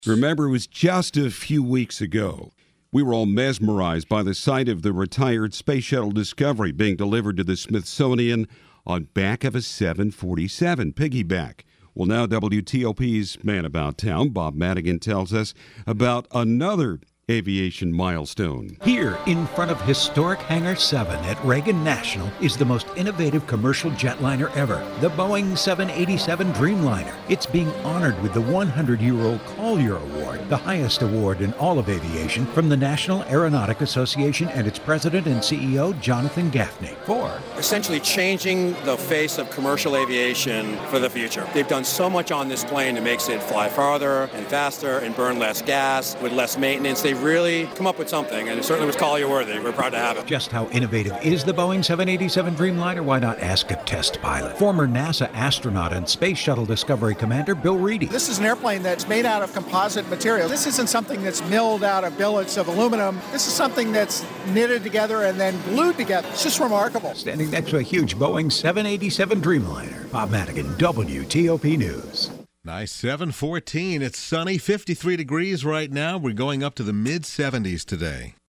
Remember, it was just a few weeks ago. We were all mesmerized by the sight of the retired Space Shuttle Discovery being delivered to the Smithsonian on back of a 747 piggyback. Well, now WTOP's Man About Town, Bob Madigan, tells us about another aviation milestone. Here in front of historic Hangar 7 at Reagan National is the most innovative commercial jetliner ever, the Boeing 787 Dreamliner. It's being honored with the 100-year-old Collier Award, the highest award in all of aviation, from the National Aeronautic Association and its president and CEO, Jonathan Gaffney. For essentially changing the face of commercial aviation for the future. They've done so much on this plane that makes it fly farther and faster and burn less gas with less maintenance. They've really come up with something, and it certainly was Collier worthy. We're proud to have it. Just how innovative is the Boeing 787 Dreamliner? Why not ask a test pilot? Former NASA astronaut and Space Shuttle Discovery Commander Bill Reedy. This is an airplane that's made out of composite material. This isn't something that's milled out of billets of aluminum. This is something that's knitted together and then glued together. It's just remarkable. Standing next to a huge Boeing 787 Dreamliner. Bob Madigan, WTOP News. Nice 7:14. It's sunny, 53 degrees right now. We're going up to the mid-70s today.